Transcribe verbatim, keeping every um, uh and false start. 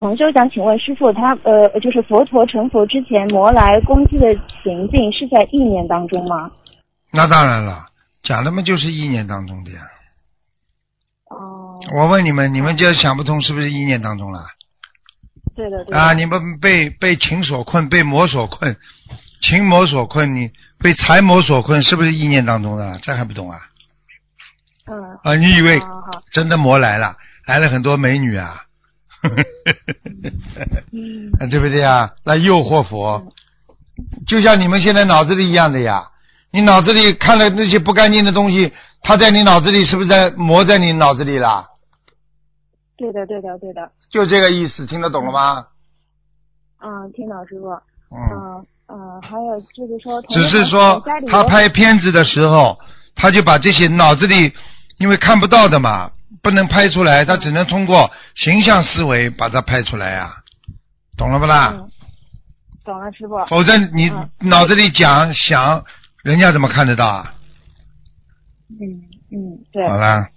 同修想请问师父，他呃，就是佛陀成佛之前，魔来攻击的情境是在意念当中吗？ 那当然了，讲的嘛就是意念当中的呀。 哦。 我问你们，你们就想不通是不是意念当中了？ 对的，对的。 啊，你们被被情所困，被魔所困，情魔所困，你被财魔所困，是不是意念当中的？这还不懂啊？ 嗯。 啊，你以为好好真的魔来了，来了很多美女啊？ 嗯， 对不对啊？来诱惑佛， 嗯、 就像你们现在脑子里一样的呀。你脑子里看了那些不干净的东西，它在你脑子里是不是在磨在你脑子里了？ 对的，对的，对的。 就这个意思，听得懂了吗？ 嗯，听到师傅。 嗯嗯嗯，还有就是说， 只是说他拍片子的时候，他就把这些脑子里，因为看不到的嘛，不能拍出来，他只能通过形象思维把它拍出来呀、啊，懂了不啦？ 嗯，懂了，师傅。 否则你脑子里讲想，人家怎么看得到啊？ 嗯嗯，对。 好了。